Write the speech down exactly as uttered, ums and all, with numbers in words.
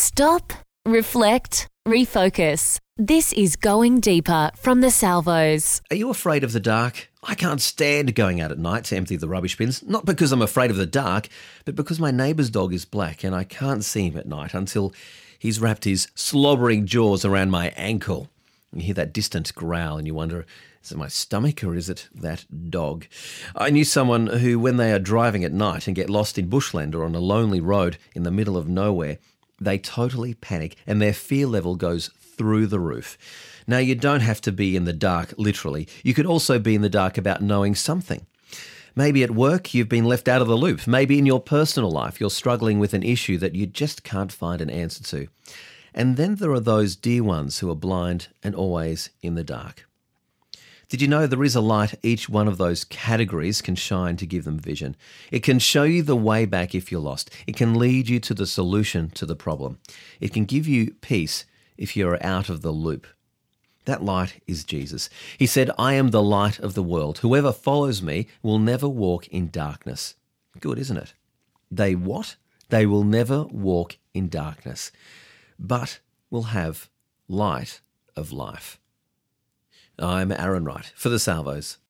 Stop, reflect, refocus. This is Going Deeper from the Salvos. Are you afraid of the dark? I can't stand going out at night to empty the rubbish bins, not because I'm afraid of the dark, but because my neighbour's dog is black and I can't see him at night until he's wrapped his slobbering jaws around my ankle. You hear that distant growl and you wonder, is it my stomach or is it that dog? I knew someone who, when they are driving at night and get lost in bushland or on a lonely road in the middle of nowhere, they totally panic and their fear level goes through the roof. Now, you don't have to be in the dark, literally. You could also be in the dark about knowing something. Maybe at work you've been left out of the loop. Maybe in your personal life you're struggling with an issue that you just can't find an answer to. And then there are those dear ones who are blind and always in the dark. Did you know there is a light each one of those categories can shine to give them vision? It can show you the way back if you're lost. It can lead you to the solution to the problem. It can give you peace if you're out of the loop. That light is Jesus. He said, I am the light of the world. Whoever follows me will never walk in darkness. Good, isn't it? They what? They will never walk in darkness, but will have light of life. I'm Aaron Wright for the Salvos.